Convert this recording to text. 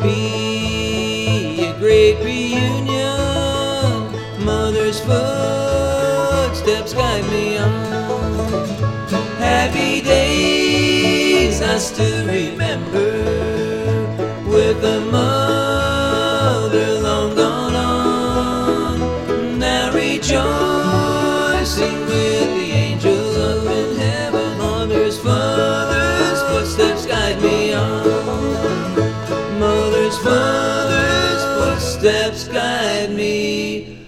be a great reunion. Mother's footsteps guide me on. Happy days I still remember, with a mother long gone on. Now rejoicing with the angels up in heaven. Mother's footsteps guide me on. Mother's footsteps guide me